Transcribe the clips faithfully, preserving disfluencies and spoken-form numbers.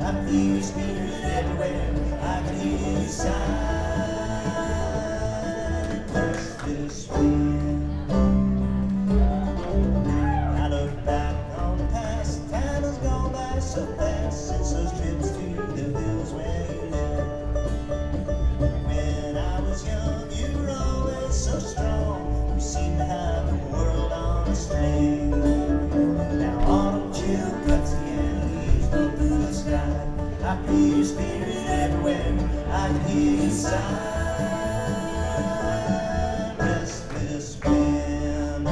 I feel your spirit everywhere. I can hear you sigh. Restless wind. I look back on the past. Time has gone by so fast since those trips to the hills where you live. When I was young, you were always so strong. You seemed to have the world on a string. Now autumn chill cuts the air, leaves blow through the sky. I feel your spirit everywhere. I can hear you sigh. Restless wind.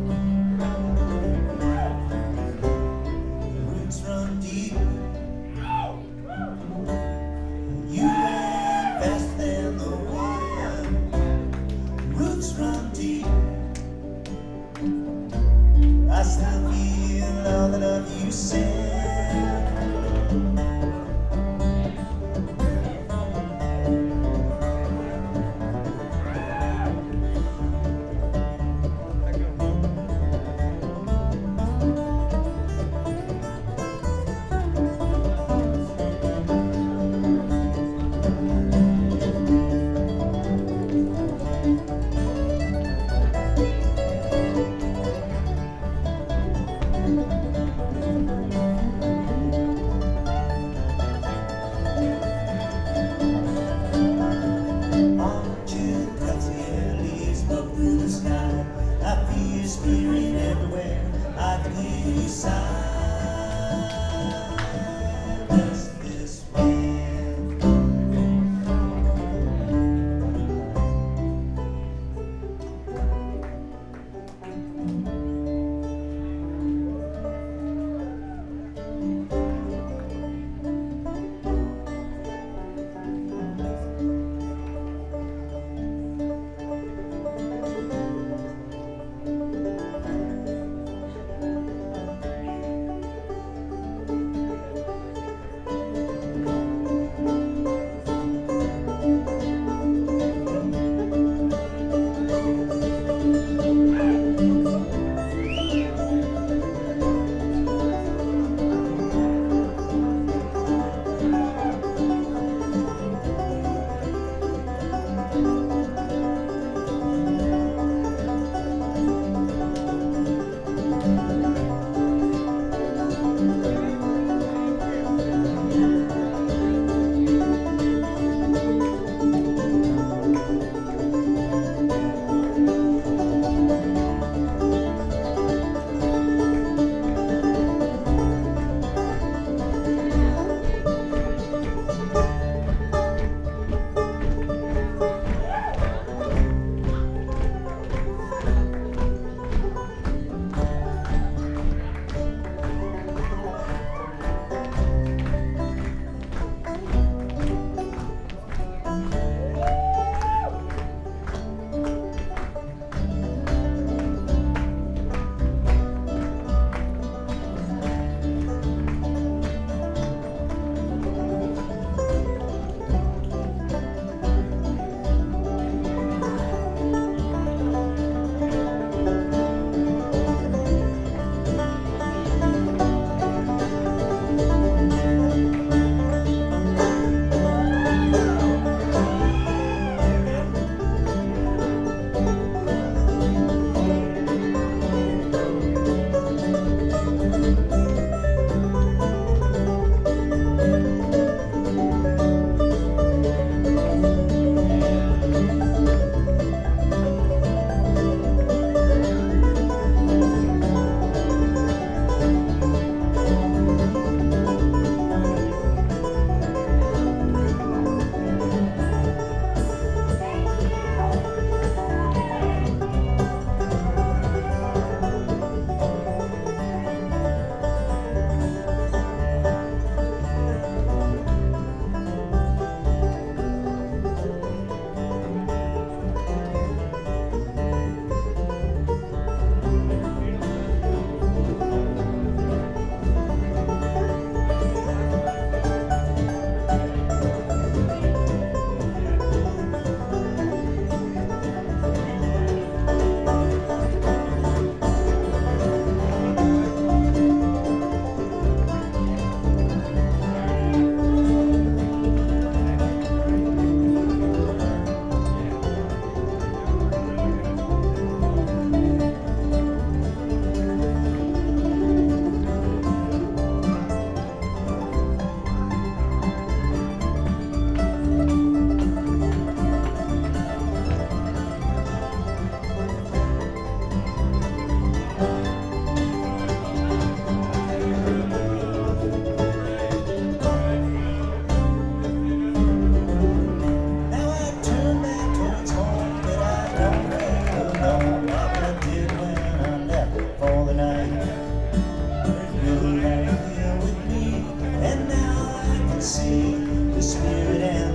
The roots run deep. You ran faster than the wind. Roots run deep. I still feel all the love you send.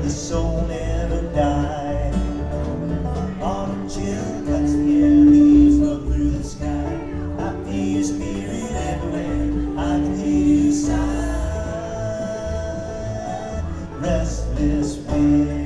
the soul never die. Autumn chill cuts the air, leaves blow through the sky. I feel your spirit everywhere, I can hear you sigh. Restless wind.